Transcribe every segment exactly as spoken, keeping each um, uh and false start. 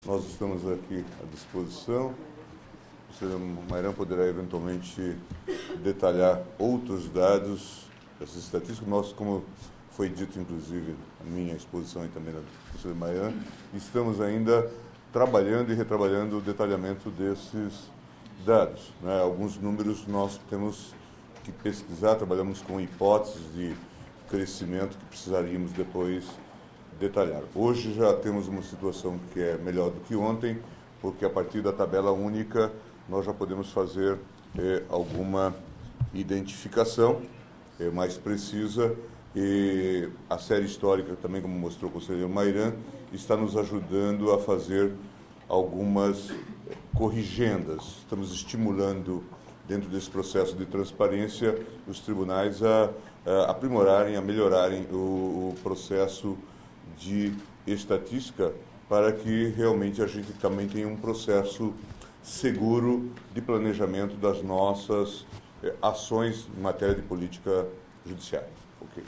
Nós estamos aqui à disposição. O senhor Mairan poderá eventualmente detalhar outros dados, essas estatísticas. Nós, como foi dito, inclusive, a minha exposição e também do senhor Mairan, estamos ainda trabalhando e retrabalhando o detalhamento desses dados, né? Alguns números nós temos que pesquisar, trabalhamos com hipóteses de crescimento que precisaríamos depois detalhar. Hoje já temos uma situação que é melhor do que ontem, porque a partir da tabela única nós já podemos fazer eh, alguma identificação eh, mais precisa, e a série histórica também, como mostrou o conselheiro Mairan, está nos ajudando a fazer algumas corrigendas. Estamos estimulando, dentro desse processo de transparência, os tribunais a, a aprimorarem, a melhorarem o, o processo de estatística, para que realmente a gente também tenha um processo seguro de planejamento das nossas eh, ações em matéria de política judiciária. Ok.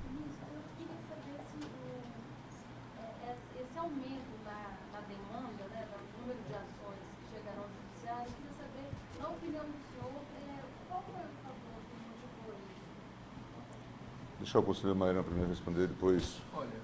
Esse aumento na, na demanda, né, no número de ações que chegaram ao judiciário, eu queria saber, na opinião do senhor, é, qual foi o fator que motivou isso? Deixar o conselheiro Mairan primeiro responder, depois... Olha,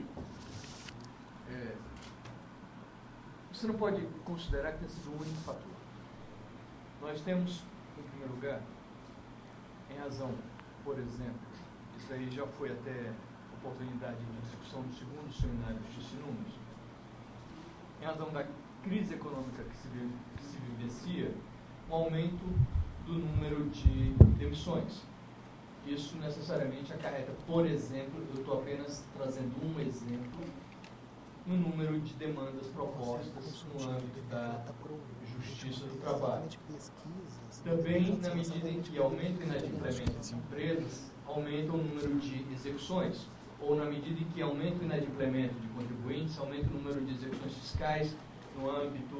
é, você não pode considerar que tenha sido o único fator. Nós temos, em primeiro lugar, em razão, por exemplo, isso aí já foi até oportunidade de discussão do segundo seminário de Justiça e Números, em razão da crise econômica que se, que se vivencia, um aumento do número de demissões. Isso necessariamente acarreta, por exemplo, eu estou apenas trazendo um exemplo, no número de demandas propostas no âmbito da Justiça do Trabalho. Também, na medida em que aumenta o inadimplemento de empresas, aumenta o número de execuções, ou na medida em que aumenta o inadimplemento de contribuintes, aumenta o número de execuções fiscais no âmbito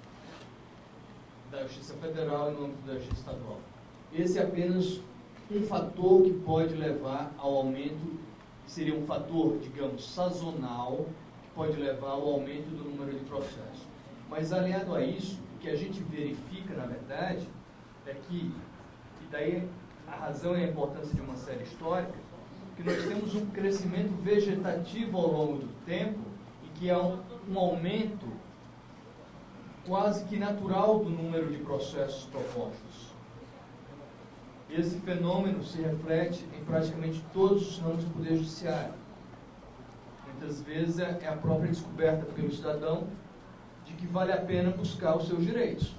da Justiça Federal e no âmbito da Justiça Estadual. Esse é apenas um fator que pode levar ao aumento, seria um fator, digamos, sazonal, que pode levar ao aumento do número de processos. Mas, aliado a isso, o que a gente verifica, na verdade, é que, e daí a razão e a importância de uma série histórica, que nós temos um crescimento vegetativo ao longo do tempo e que há um, um aumento quase que natural do número de processos propostos. Esse fenômeno se reflete em praticamente todos os ramos do Poder Judiciário. Muitas vezes é a própria descoberta pelo cidadão de que vale a pena buscar os seus direitos.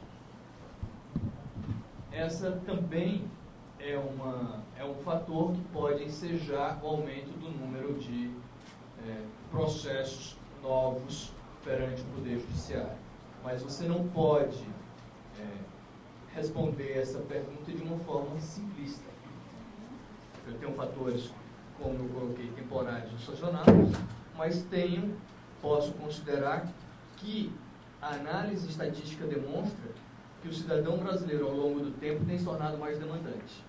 Essa também é, uma, é um fator que pode ensejar o aumento do número de é, processos novos perante o Poder Judiciário. Mas você não pode é, responder essa pergunta de uma forma simplista. Eu tenho fatores, como eu coloquei, temporários e sazonais, mas tenho, posso considerar que a análise estatística demonstra que o cidadão brasileiro, ao longo do tempo, tem se tornado mais demandante.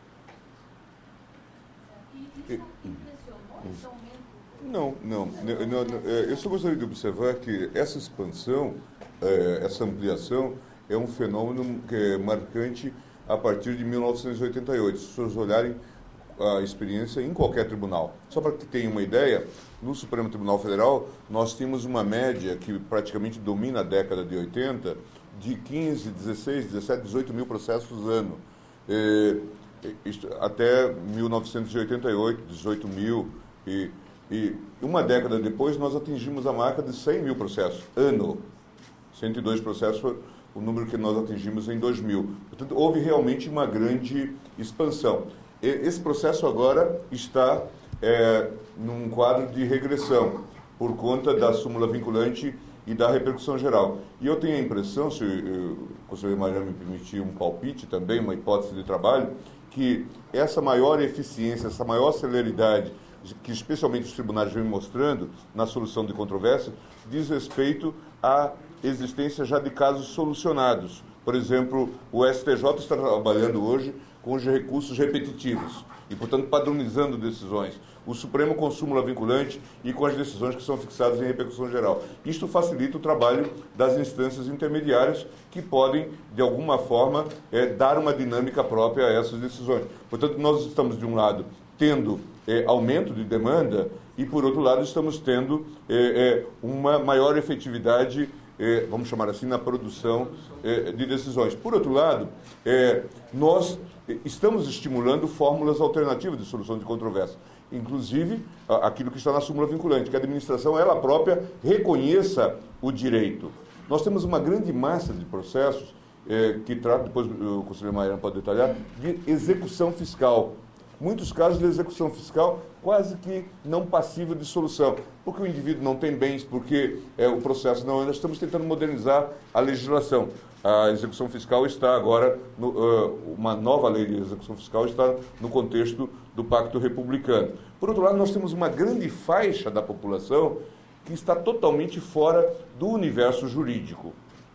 E isso impressionou esse aumento? Não, não, não, não. Eu só gostaria de observar que essa expansão, essa ampliação, é um fenômeno que é marcante a partir de mil novecentos e oitenta e oito. Se vocês olharem a experiência em qualquer tribunal. Só para que tenham uma ideia, no Supremo Tribunal Federal, nós tínhamos uma média que praticamente domina a década de oitenta, de quinze, dezesseis, dezessete, dezoito mil processos ano. É, isto, até mil novecentos e oitenta e oito, dezoito mil. E, e uma década depois, nós atingimos a marca de cem mil processos ano. cento e dois processos foi o número que nós atingimos em dois mil. Portanto, houve realmente uma grande expansão. E esse processo agora está é, num quadro de regressão, por conta da súmula vinculante e da repercussão geral. E eu tenho a impressão, se o conselheiro Mairan me permitir um palpite também, uma hipótese de trabalho, que essa maior eficiência, essa maior celeridade, que especialmente os tribunais vêm mostrando na solução de controvérsia, diz respeito à existência já de casos solucionados, Por exemplo, o S T J está trabalhando hoje com os recursos repetitivos e, portanto, padronizando decisões. O Supremo com súmula vinculante e com as decisões que são fixadas em repercussão geral. Isto facilita o trabalho das instâncias intermediárias que podem, de alguma forma, é, dar uma dinâmica própria a essas decisões. Portanto, nós estamos, de um lado, tendo é, aumento de demanda e, por outro lado, estamos tendo é, é, uma maior efetividade, é, vamos chamar assim, na produção é, de decisões. Por outro lado, é, nós estamos estimulando fórmulas alternativas de solução de controvérsia. Inclusive, aquilo que está na súmula vinculante, que a administração, ela própria, reconheça o direito. Nós temos uma grande massa de processos, eh, que trata, depois o conselheiro Mairão pode detalhar, de execução fiscal. Muitos casos de execução fiscal quase que não passível de solução, porque o indivíduo não tem bens, porque eh, o processo não anda. Estamos tentando modernizar a legislação. A execução fiscal está agora, no, uh, uma nova lei de execução fiscal está no contexto do Pacto Republicano. Por outro lado, nós temos uma grande faixa da população que está totalmente fora do universo jurídico.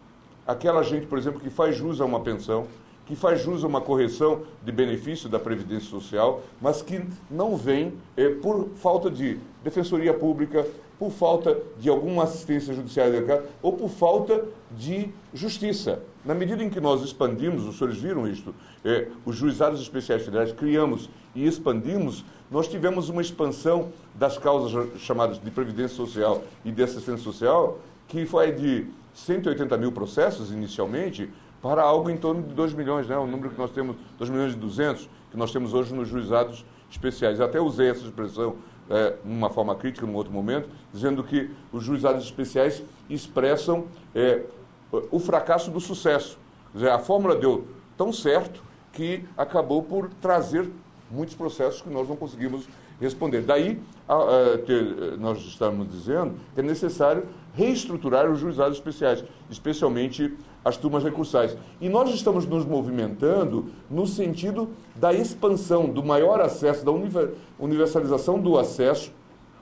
Aquela gente, por exemplo, que faz jus a uma pensão, que faz jus a uma correção de benefício da Previdência Social, mas que não vem eh, por falta de defensoria pública, por falta de alguma assistência judiciária ou por falta de justiça. Na medida em que nós expandimos, os senhores viram isto, eh, os juizados especiais federais, criamos e expandimos, nós tivemos uma expansão das causas chamadas de Previdência Social e de Assistência Social, que foi de cento e oitenta mil processos inicialmente, para algo em torno de dois milhões, né? O número que nós temos, dois milhões e duzentos, que nós temos hoje nos juizados especiais. Eu até usei essa expressão é, numa forma crítica, num outro momento, dizendo que os juizados especiais expressam é, o fracasso do sucesso. Quer dizer, a fórmula deu tão certo que acabou por trazer muitos processos que nós não conseguimos responder. Daí, a, a, ter, nós estamos dizendo que é necessário reestruturar os juizados especiais, especialmente as turmas recursais. E nós estamos nos movimentando no sentido da expansão, do maior acesso, da universalização do acesso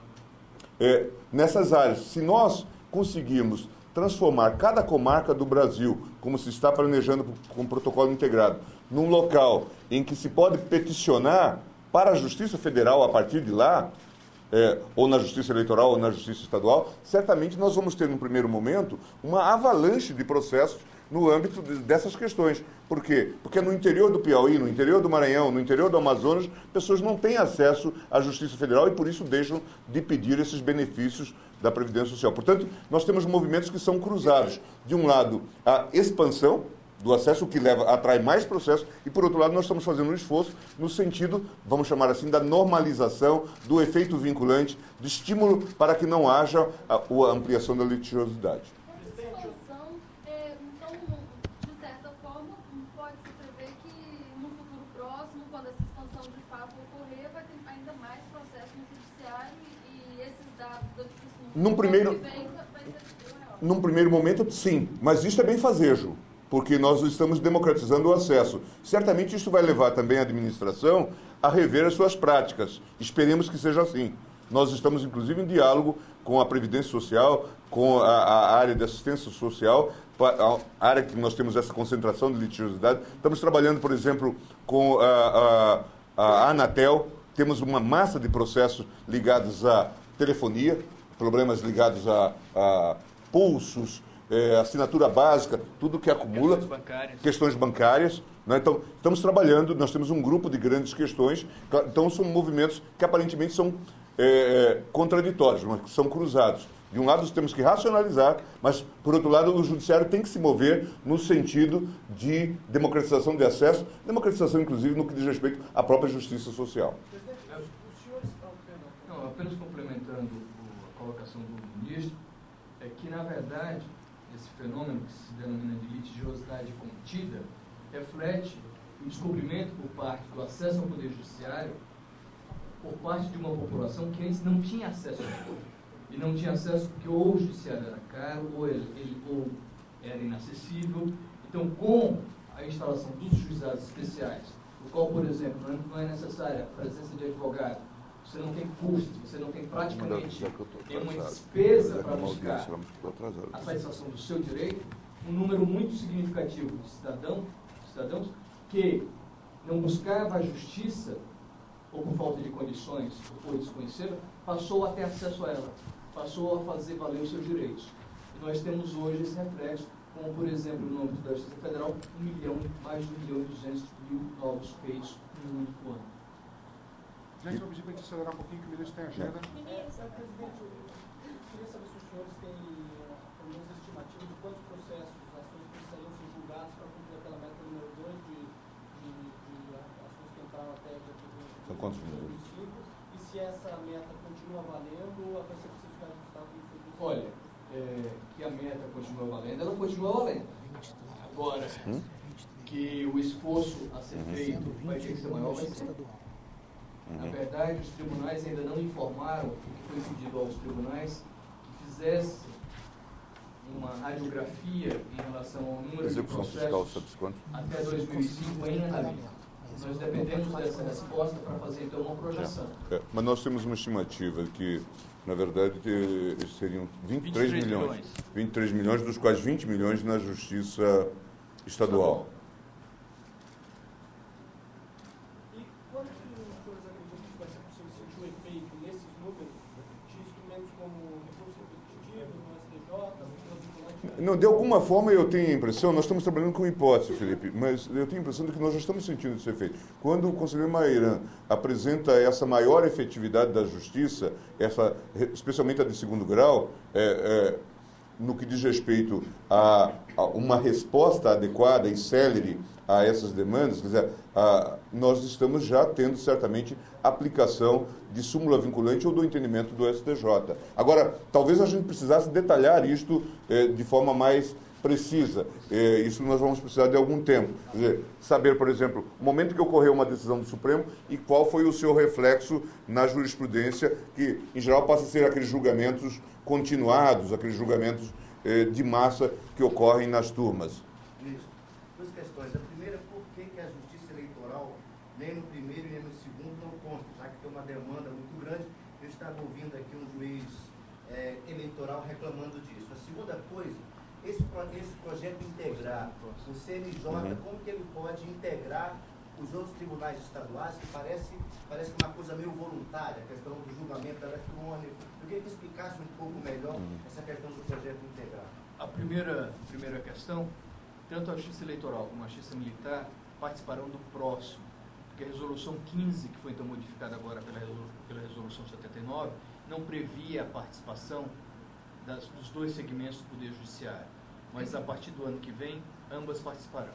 é, nessas áreas. Se nós conseguirmos transformar cada comarca do Brasil, como se está planejando com o protocolo integrado, num local em que se pode peticionar para a Justiça Federal a partir de lá, é, ou na Justiça Eleitoral ou na Justiça Estadual, certamente nós vamos ter, num primeiro momento, uma avalanche de processos no âmbito de, dessas questões. Por quê? Porque no interior do Piauí, no interior do Maranhão, no interior do Amazonas, pessoas não têm acesso à Justiça Federal e, por isso, deixam de pedir esses benefícios da Previdência Social. Portanto, nós temos movimentos que são cruzados. De um lado, a expansão do acesso, o que leva, atrai mais processos, e, por outro lado, nós estamos fazendo um esforço no sentido, vamos chamar assim, da normalização, do efeito vinculante, de estímulo para que não haja a, a ampliação da litigiosidade. Essa expansão, é, então, de certa forma, pode-se prever que, no futuro próximo, quando essa expansão de fato ocorrer, vai ter ainda mais processos no judiciário e, e esses dados da justiça no num primeiro, que vem vai ser maior. Num primeiro momento, sim, mas isso é bem fazejo, porque nós estamos democratizando o acesso. Certamente isso vai levar também a administração a rever as suas práticas. Esperemos que seja assim. Nós estamos, inclusive, em diálogo com a Previdência Social, com a, a área de assistência social, a área que nós temos essa concentração de litigiosidade. Estamos trabalhando, por exemplo, com a, a, a Anatel. Temos uma massa de processos ligados à telefonia, problemas ligados a, a pulsos, É, assinatura básica, tudo que acumula, questões bancárias, questões bancárias, né? Então, estamos trabalhando, nós temos um grupo de grandes questões, então são movimentos que aparentemente são é, contraditórios, mas que são cruzados. De um lado, temos que racionalizar, mas, por outro lado, o judiciário tem que se mover no sentido de democratização de acesso, democratização, inclusive, no que diz respeito à própria justiça social. Não, apenas complementando a colocação do ministro, é que, na verdade, esse fenômeno que se denomina de litigiosidade contida reflete o descobrimento por parte do acesso ao Poder Judiciário por parte de uma população que antes não tinha acesso ao poder. E não tinha acesso porque ou o judiciário era caro, ou, ele, ele, ou era inacessível. Então, com a instalação dos juizados especiais, no qual, por exemplo, não é necessária a presença de advogado, você não tem custo, você não tem praticamente nenhuma despesa para buscar a satisfação do seu direito, um número muito significativo de cidadão, cidadãos que não buscava a justiça, ou por falta de condições, ou desconheceram, passou a ter acesso a ela, passou a fazer valer os seus direitos. E nós temos hoje esse reflexo, como, por exemplo, no âmbito da Justiça Federal, um milhão, mais de um milhão e duzentos mil novos feitos em um único ano. Gente, eu vou pedir para a gente acelerar um pouquinho, que o ministro tem agenda. Ministro, presidente, eu queria saber se os senhores têm, pelo menos, estimativa de quantos processos, ações precisariam ser julgados para cumprir aquela meta número dois de, de, de ações que entraram até dia São quantos dois mil e vinte e cinco, e se essa meta continua valendo ou vai ser preciso que a gente está com Olha, é, que a meta continua valendo, ela continua valendo. Agora, hum? que o esforço a ser uhum. feito vai ter que ser maior, vai ser. Na verdade, os tribunais ainda não informaram o que foi pedido aos tribunais que fizesse uma radiografia em relação ao número Execução de processos fiscal, até dois mil e cinco em andamento. Nós dependemos dessa resposta para fazer, então, uma projeção. É, é, mas nós temos uma estimativa que, na verdade, seriam vinte e três milhões. vinte e três milhões, dos quais vinte milhões na Justiça Estadual. Não, de alguma forma eu tenho a impressão, nós estamos trabalhando com hipótese, Felipe, mas eu tenho a impressão de que nós já estamos sentindo esse efeito. Quando o conselheiro Mairan apresenta essa maior efetividade da justiça, essa, especialmente a de segundo grau, é, é, no que diz respeito a, a uma resposta adequada e célere a essas demandas, quer dizer, a, nós estamos já tendo certamente aplicação de súmula vinculante ou do entendimento do S T J. Agora, talvez a gente precisasse detalhar isto eh, de forma mais precisa. Eh, isso nós vamos precisar de algum tempo. Quer dizer, saber, por exemplo, o momento que ocorreu uma decisão do Supremo e qual foi o seu reflexo na jurisprudência, que, em geral, passa a ser aqueles julgamentos continuados, aqueles julgamentos eh, de massa que ocorrem nas turmas. Isso. Duas questões. A primeira, por que, que a Justiça Eleitoral, nem no primeiro e nem no segundo, não consta, já que tem uma demanda muito grande? Eu estava ouvindo aqui um juiz é, eleitoral reclamando disso. A segunda coisa, esse, esse projeto integrar o C N J, uhum. como que ele pode integrar os outros tribunais estaduais, que parece, parece uma coisa meio voluntária, a questão do julgamento eletrônico. Eu queria que explicasse um pouco melhor uhum. essa questão do projeto integrar. A primeira, primeira questão, tanto a Justiça Eleitoral como a Justiça Militar participarão do próximo, porque a Resolução quinze, que foi então modificada agora pela, pela Resolução setenta e nove, não previa a participação das, dos dois segmentos do Poder Judiciário, mas a partir do ano que vem, ambas participarão.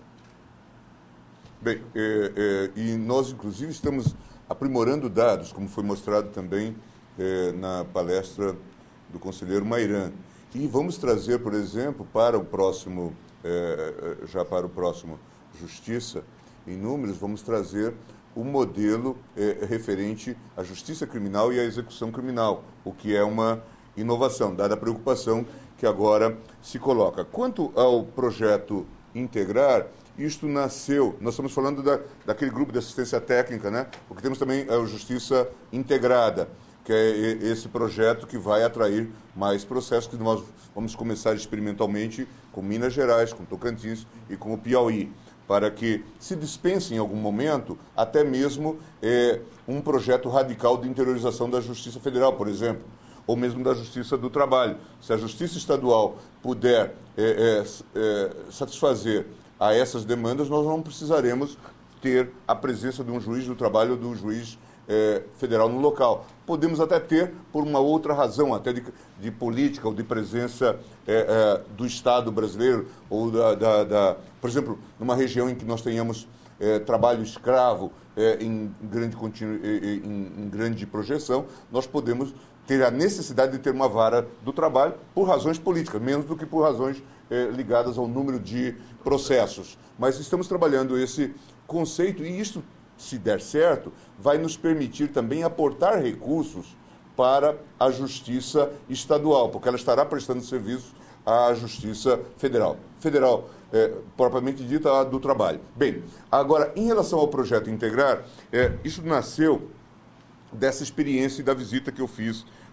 Bem, é, é, e nós, inclusive, estamos aprimorando dados, como foi mostrado também é, na palestra do conselheiro Mairan. E vamos trazer, por exemplo, para o próximo, é, já para o próximo Justiça, em números, vamos trazer o modelo é, referente à justiça criminal e à execução criminal, o que é uma inovação, dada a preocupação que agora se coloca. Quanto ao projeto Integrar, isto nasceu, nós estamos falando da, daquele grupo de assistência técnica, né? Porque temos também a Justiça Integrada, que é esse projeto que vai atrair mais processos, que nós vamos começar experimentalmente com Minas Gerais, com Tocantins e com o Piauí, para que se dispense em algum momento até mesmo é, um projeto radical de interiorização da Justiça Federal, por exemplo, ou mesmo da Justiça do Trabalho. Se a Justiça Estadual puder é, é, é, satisfazer a essas demandas, nós não precisaremos ter a presença de um juiz do trabalho ou de um juiz é, federal no local. Podemos até ter por uma outra razão, até de, de política ou de presença é, é, do Estado brasileiro, ou da, da, da, por exemplo, numa região em que nós tenhamos é, trabalho escravo é, em, grande continu, em, em grande projeção, nós podemos ter a necessidade de ter uma vara do trabalho por razões políticas, menos do que por razões eh, ligadas ao número de processos. Mas estamos trabalhando esse conceito e isso, se der certo, vai nos permitir também aportar recursos para a Justiça Estadual, porque ela estará prestando serviços à Justiça Federal. Federal, eh, propriamente dita, a do trabalho. Bem, agora, em relação ao projeto Integrar, eh, isso nasceu dessa experiência e da visita que eu fiz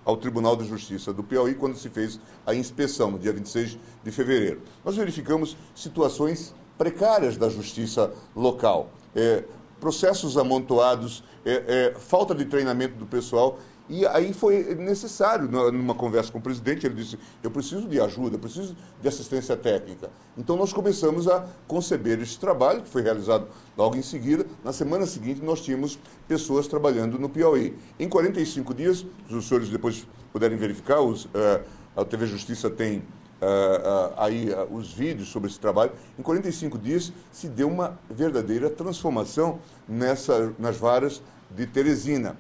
ao Tribunal de Justiça do Piauí quando se fez a inspeção, no dia vinte e seis de fevereiro. Nós verificamos situações precárias da justiça local, é, processos amontoados, é, é, falta de treinamento do pessoal. E aí foi necessário, numa conversa com o presidente, ele disse, eu preciso de ajuda, eu preciso de assistência técnica. Então nós começamos a conceber esse trabalho, que foi realizado logo em seguida. Na semana seguinte nós tínhamos pessoas trabalhando no Piauí. Em quarenta e cinco dias, os senhores depois puderem verificar, os, uh, a T V Justiça tem uh, uh, aí uh, os vídeos sobre esse trabalho. Em quarenta e cinco dias se deu uma verdadeira transformação nessa, nas varas de Teresina.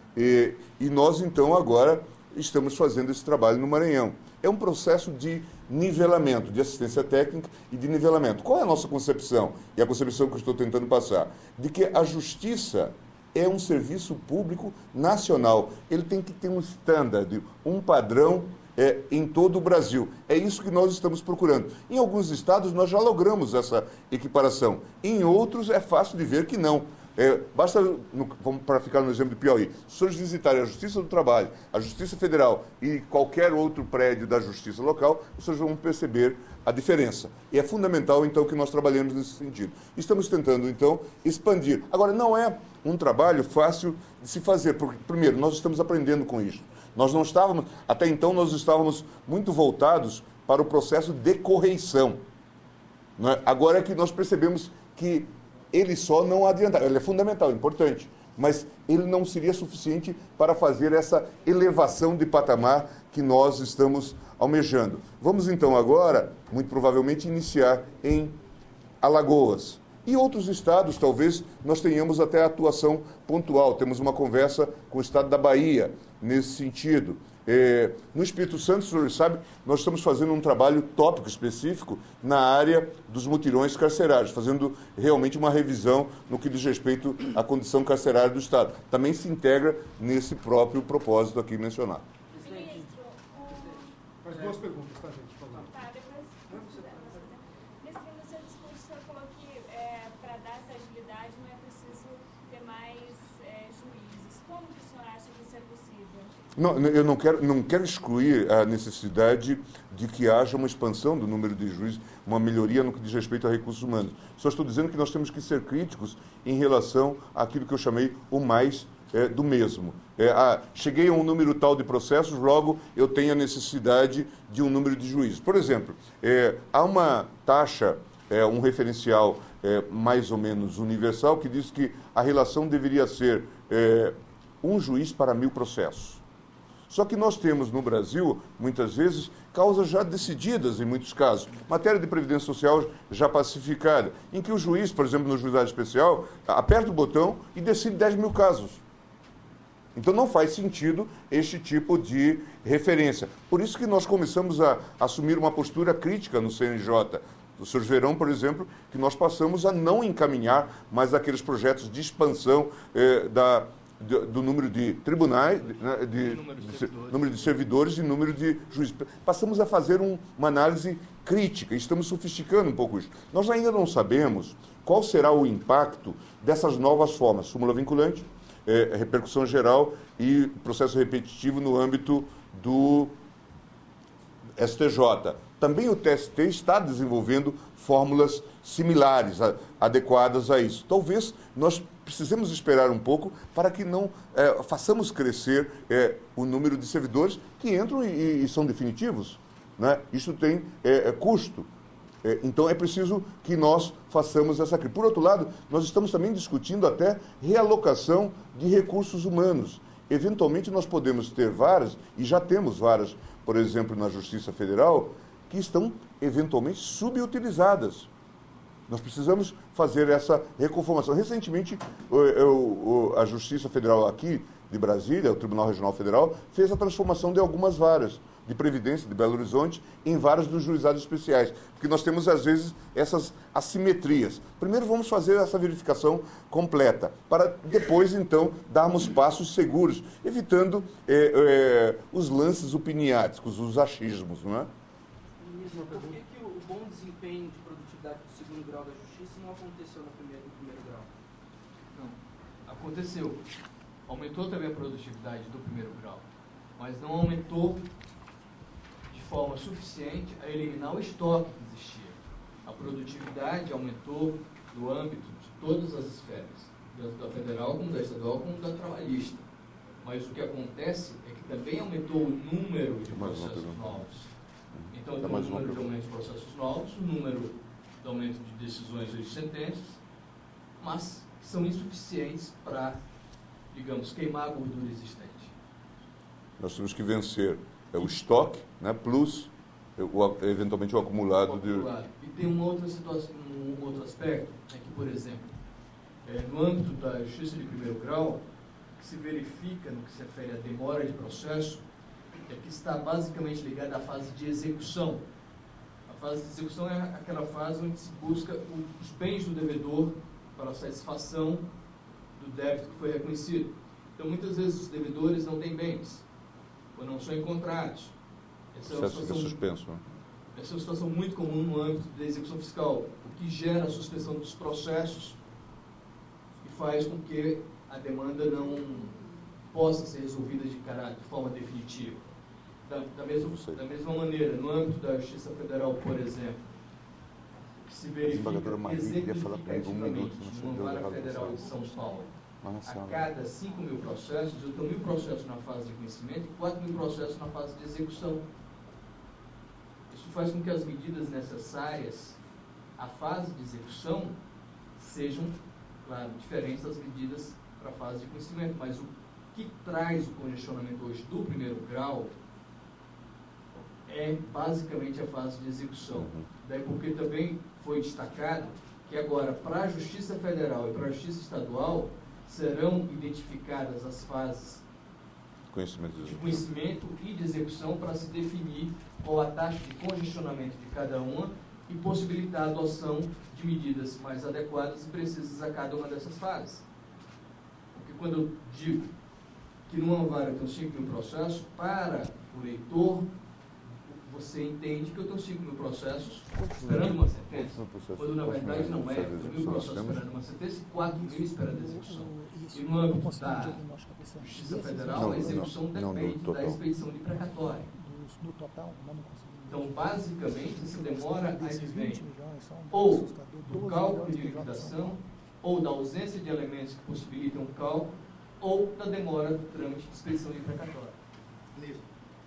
E, e nós, então, agora estamos fazendo esse trabalho no Maranhão. É um processo de nivelamento, de assistência técnica e de nivelamento. Qual é a nossa concepção? E a concepção que eu estou tentando passar? De que a justiça é um serviço público nacional. Ele tem que ter um standard, um padrão é, em todo o Brasil. É isso que nós estamos procurando. Em alguns estados nós já logramos essa equiparação. Em outros é fácil de ver que não. É, basta, no, vamos para ficar no exemplo do Piauí, se os senhores visitarem a Justiça do Trabalho, a Justiça Federal e qualquer outro prédio da Justiça local, os senhores vão perceber a diferença. E é fundamental, então, que nós trabalhemos nesse sentido. Estamos tentando, então, expandir. Agora, não é um trabalho fácil de se fazer, porque, primeiro, nós estamos aprendendo com isso. Nós não estávamos, até então, nós estávamos muito voltados para o processo de correição. Não é? Agora é que nós percebemos que ele só não adianta, ele é fundamental, importante, mas ele não seria suficiente para fazer essa elevação de patamar que nós estamos almejando. Vamos então agora, muito provavelmente, iniciar em Alagoas. E outros estados, talvez, nós tenhamos até atuação pontual. Temos uma conversa com o estado da Bahia nesse sentido. É, no Espírito Santo, o senhor sabe, nós estamos fazendo um trabalho tópico específico na área dos mutirões carcerários, fazendo realmente uma revisão no que diz respeito à condição carcerária do Estado. Também se integra nesse próprio propósito aqui mencionado. Ministro, Mais duas perguntas, tá, gente? Por favor. Tá, depois, nesse no seu discurso, o senhor falou que é, para dar essa agilidade não é preciso ter mais é, juízes. Como que o senhor acha que isso é possível? Não, eu não quero, não quero excluir a necessidade de que haja uma expansão do número de juízes, uma melhoria no que diz respeito a recursos humanos. Só estou dizendo que nós temos que ser críticos em relação àquilo que eu chamei o mais é, do mesmo. É, ah, cheguei a um número tal de processos, logo eu tenho a necessidade de um número de juízes. Por exemplo, é, há uma taxa, é, um referencial é, mais ou menos universal que diz que a relação deveria ser é, um juiz para mil processos. Só que nós temos no Brasil, muitas vezes, causas já decididas em muitos casos. Matéria de previdência social já pacificada, em que o juiz, por exemplo, no juizado especial, aperta o botão e decide dez mil casos. Então não faz sentido este tipo de referência. Por isso que nós começamos a assumir uma postura crítica no C N J. Os senhores verão, por exemplo, que nós passamos a não encaminhar mais aqueles projetos de expansão eh, da... Do, do número de tribunais, né, de, número, de, de número de servidores e número de juízes. Passamos a fazer um, uma análise crítica, estamos sofisticando um pouco isso. Nós ainda não sabemos qual será o impacto dessas novas formas, súmula vinculante, é, repercussão geral e processo repetitivo no âmbito do S T J. Também o T S T está desenvolvendo fórmulas similares, a, adequadas a isso. Talvez nós precisemos esperar um pouco para que não é, façamos crescer é, o número de servidores que entram e, e são definitivos. Né? Isso tem é, é, custo. É, então é preciso que nós façamos essa crítica. Por outro lado, nós estamos também discutindo até realocação de recursos humanos. Eventualmente nós podemos ter varas, e já temos varas, por exemplo, na Justiça Federal, que estão eventualmente subutilizadas. Nós precisamos fazer essa reconformação. Recentemente, o, o, a Justiça Federal aqui de Brasília, o Tribunal Regional Federal, fez a transformação de algumas varas de Previdência de Belo Horizonte em varas dos juizados especiais, porque nós temos, às vezes, essas assimetrias. Primeiro vamos fazer essa verificação completa, para depois, então, darmos passos seguros, evitando é, é, os lances opiniáticos, os achismos, não é? Ministro, por que, que o bom desempenho de produtividade do segundo grau da Justiça não aconteceu no primeiro, no primeiro grau? Não, aconteceu. Aumentou também a produtividade do primeiro grau. mas não aumentou de forma suficiente a eliminar o estoque que existia. A produtividade aumentou no âmbito de todas as esferas, da federal, como da estadual, como da trabalhista. Mas o que acontece é que também aumentou o número de processos novos. Então, tem o número de aumento de processos novos, o número de aumento de decisões ou de sentenças, mas que são insuficientes para, digamos, queimar a gordura existente. Nós temos que vencer é o estoque, né, plus, o, eventualmente, o acumulado, o acumulado. de... E tem uma outra situação, um outro aspecto, é que, por exemplo, é, no âmbito da justiça de primeiro grau, o que se verifica no que se refere à demora de processo é que está basicamente ligada à fase de execução. A fase de execução é aquela fase onde se busca o, os bens do devedor para a satisfação do débito que foi reconhecido. Então, muitas vezes, os devedores não têm bens, ou não são encontrados. Essa é uma situação, suspenso, né? Essa é uma situação muito comum no âmbito da execução fiscal, o que gera a suspensão dos processos e faz com que a demanda não possa ser resolvida de, caráter, de forma definitiva. Da, da, mesma, da mesma maneira, no âmbito da Justiça Federal, por exemplo, o que se verifica exemplificativamente numa vara federal de São Paulo, a cada cinco mil processos, eu tenho mil processos na fase de conhecimento e quatro mil processos na fase de execução. Isso faz com que as medidas necessárias à fase de execução sejam, claro, diferentes das medidas para a fase de conhecimento, mas o que traz o congestionamento hoje do primeiro grau é basicamente a fase de execução. Uhum. Daí porque também foi destacado que agora, para a Justiça Federal e para a Justiça Estadual, serão identificadas as fases conhecimento de, de conhecimento e de execução para se definir qual a taxa de congestionamento de cada uma e possibilitar a adoção de medidas mais adequadas e precisas a cada uma dessas fases. Porque quando eu digo que numa vara eu tenho cinco mil processos, para o leitor, você entende que eu tenho cinco mil processos esperando uma sentença, quando na verdade não é, eu tenho mil processos esperando uma sentença e quatro mil esperando a execução. E no âmbito da Justiça Federal, a execução depende da expedição de precatório. Então, basicamente, essa demora advém ou do cálculo de liquidação, ou da ausência de elementos que possibilitam o cálculo, ou da demora do trâmite de expedição de precatório. Mesmo.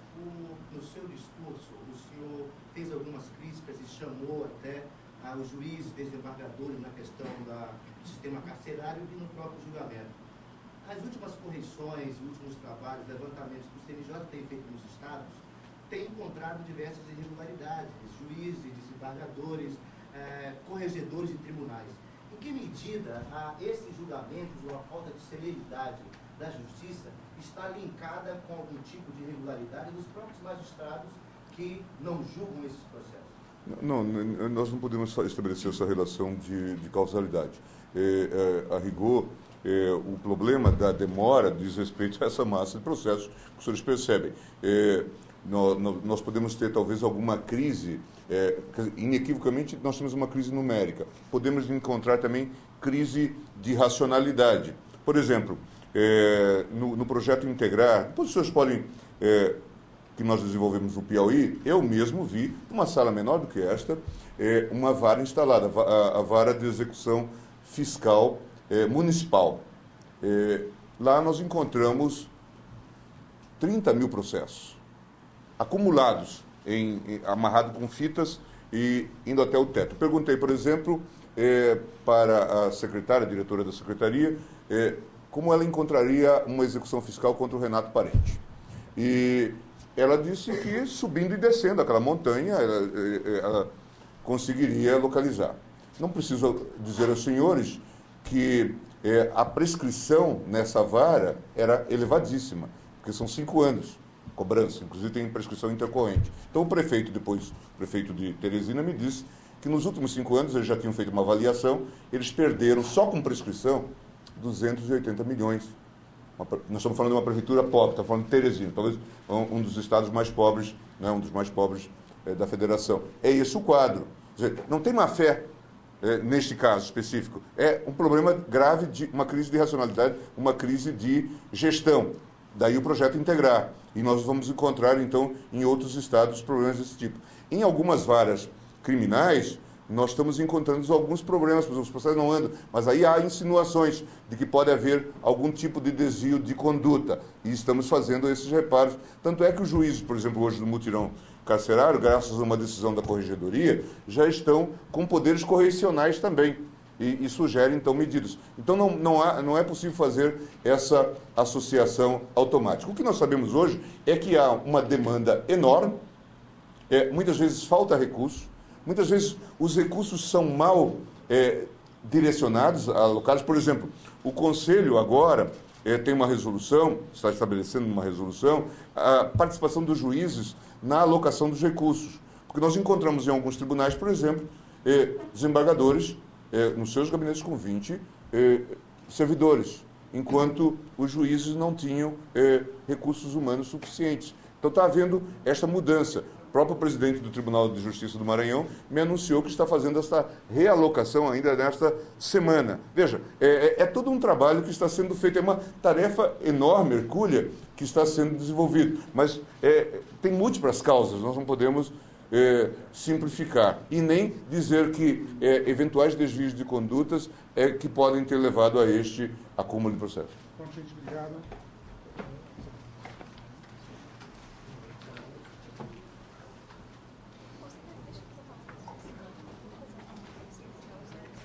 No seu discurso, o senhor fez algumas críticas e chamou até ah, os juízes, desembargadores na questão da, do sistema carcerário e no próprio julgamento. As últimas correções, os últimos trabalhos, levantamentos que o C N J tem feito nos estados, tem encontrado diversas irregularidades, juízes, desembargadores, eh, corregedores de tribunais. Em que medida ah, esses julgamentos ou a falta de celeridade da justiça está linkada com algum tipo de irregularidade dos próprios magistrados que não julgam esses processos? Não, não, nós não podemos estabelecer essa relação de, de causalidade. É, é, a rigor, é, o problema da demora diz respeito a essa massa de processos que os senhores percebem. É, nós, nós podemos ter talvez alguma crise, é, inequivocamente nós temos uma crise numérica. Podemos encontrar também crise de racionalidade. Por exemplo, É, no, no projeto Integrar, depois os senhores podem, é, que nós desenvolvemos no Piauí, eu mesmo vi, numa sala menor do que esta, é, uma vara instalada, a, a vara de execução fiscal é, municipal. É, lá nós encontramos trinta mil processos, acumulados, em, em, amarrados com fitas e indo até o teto. Perguntei, por exemplo, é, para a secretária, a diretora da secretaria, é, como ela encontraria uma execução fiscal contra o Renato Parente. E ela disse que subindo e descendo aquela montanha, ela, ela conseguiria localizar. Não preciso dizer aos senhores que é, a prescrição nessa vara era elevadíssima, porque são cinco anos cobrança, inclusive tem prescrição intercorrente. Então o prefeito, depois, o prefeito de Teresina me disse que nos últimos cinco anos eles já tinham feito uma avaliação, eles perderam só com prescrição duzentos e oitenta milhões. Uma, nós estamos falando de uma prefeitura pobre, estamos falando de Teresina, talvez um, um dos estados mais pobres, né, um dos mais pobres é, da federação. É esse o quadro. Quer dizer, não tem má fé é, neste caso específico. É um problema grave, de uma crise de racionalidade, uma crise de gestão. Daí o projeto integrar. E nós vamos encontrar, então, em outros estados, problemas desse tipo. Em algumas varas criminais, nós estamos encontrando alguns problemas, por exemplo, os processos não andam, mas aí há insinuações de que pode haver algum tipo de desvio de conduta. E estamos fazendo esses reparos. Tanto é que os juízes, por exemplo, hoje do mutirão carcerário, graças a uma decisão da Corregedoria, já estão com poderes correcionais também. E, e sugerem, então, medidas. Então, não, não, há, não é possível fazer essa associação automática. O que nós sabemos hoje é que há uma demanda enorme, é, muitas vezes falta recurso, muitas vezes os recursos são mal é, direcionados, alocados. Por exemplo, o Conselho agora é, tem uma resolução, está estabelecendo uma resolução, a participação dos juízes na alocação dos recursos. Porque nós encontramos em alguns tribunais, por exemplo, é, desembargadores É, nos seus gabinetes com vinte é, servidores, enquanto os juízes não tinham é, recursos humanos suficientes. Então está havendo esta mudança. O próprio presidente do Tribunal de Justiça do Maranhão me anunciou que está fazendo essa realocação ainda nesta semana. Veja, é, é, é todo um trabalho que está sendo feito, é uma tarefa enorme, hercúlea, que está sendo desenvolvido. Mas é, tem múltiplas causas, nós não podemos É, simplificar e nem dizer que é, eventuais desvios de condutas é, que podem ter levado a este acúmulo de processo. Bom, gente, obrigado.